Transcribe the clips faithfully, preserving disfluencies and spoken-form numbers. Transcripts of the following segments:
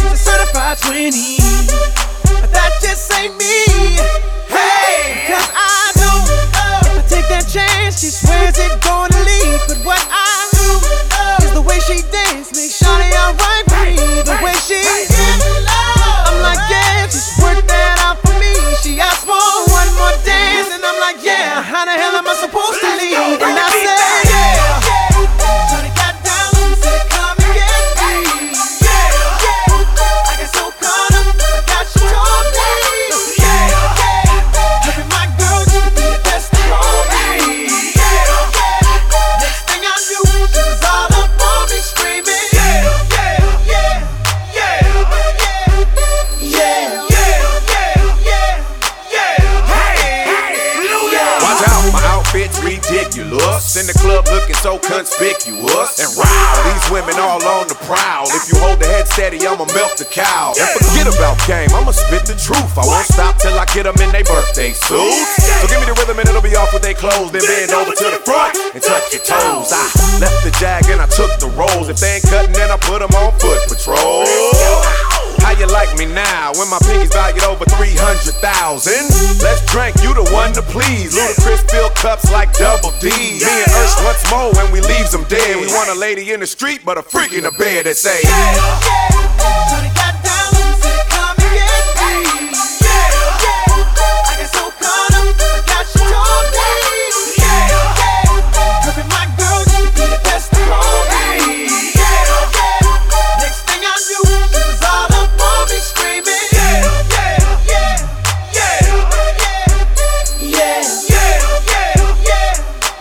She's a certified twenty, but that just ain't me. Hey, cause I know if I take that chance, she swears it's gonna lead. But what I do is the way she dance makes Shawty alright with me. The way she gives love, I'm like, yeah, just work that out for me. She asked for one more dance, and I'm like, yeah, how the hell am I supposed to leave? And I said, yeah. Shawty got down, said, come and get me. Yeah, yeah. I got so caught up, I got you told me. Yeah, yeah. Look at my girl, she could be the best of all me. Yeah, yeah. Next thing I knew, she was all up on me screaming. Yeah, yeah, yeah, yeah, yeah, yeah, yeah, yeah, yeah. Watch out, my outfit's ridiculous. In the club looking so conspicuous. And wow, these women all on the prowl. If you hold the head steady, I'ma milk the cow. And forget about game, I'ma spit the truth. I won't stop till I get them in their birthday suits. So give me the rhythm and it'll be off with their clothes. Then bend over to the front and touch your toes. I left the jag and I took the rolls. If they ain't cutting, then I put them on foot patrol. How you like me now when my pinky's valued over three hundred thousand? Let's drink, you the one to please. Ludacris fill cups like double D. Me and Ursh once more when we leaves them dead. We want a lady in the street, but a freak in the bed that say, yeah, yeah. Shawty got down, said, come and get me. Yeah, yeah. I got so caught up, I got you told me. Yeah, yeah. Look at my girl, she could be the best of all me. Yeah, yeah. Next thing I knew, she was all up on me screaming. Yeah, yeah, yeah, yeah, yeah, yeah, yeah,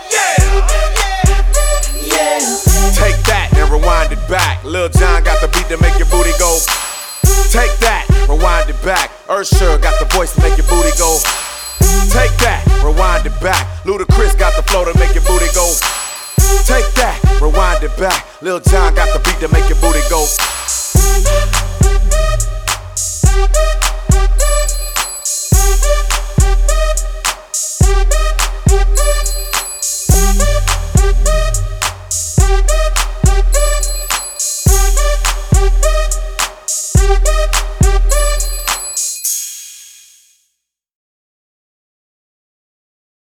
yeah, yeah, yeah. take that and rewind it back. Lil Jon got the beat to make your booty go. Take that, rewind it back. Usher got the voice to make your booty go. Take that, rewind it back. Ludacris got the flow to make your booty go. Take that, rewind it back. Lil Jon got the beat to make your booty go.